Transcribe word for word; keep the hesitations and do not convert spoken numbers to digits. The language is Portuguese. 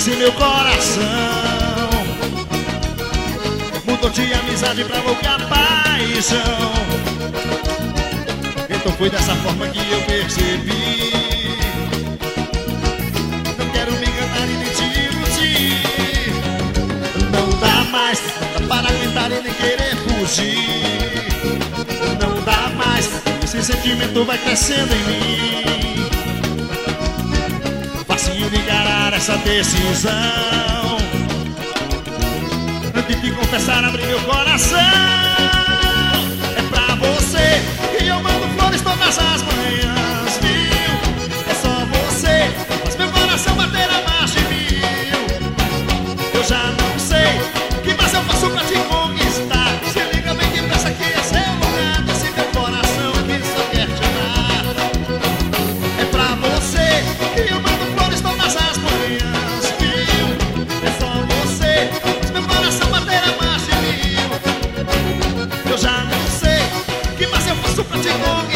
esse meu coração mudou de amizade pra louca paixão. Então foi dessa forma que eu percebi. Não quero me enganar e nem te iludir. Não dá mais para aguentar e nem querer fugir. Não dá mais, esse sentimento vai crescendo em mim. Facinho de encarar essa decisão. Antes de confessar, abrir meu coração. É pra você que eu mando flores todas as manhãs, viu? É só você, faz meu coração bater a mais de mil. Eu já não sei o que mais eu faço pra te conquistar. Se liga bem depressa que esse é o lugar desse meu coração que só quer te amar. É pra você que eu mando flores todas as manhãs, viu? É só você, faz meu coração bater a mais de mil. Eu já não sei o que mais eu faço pra te conquistar.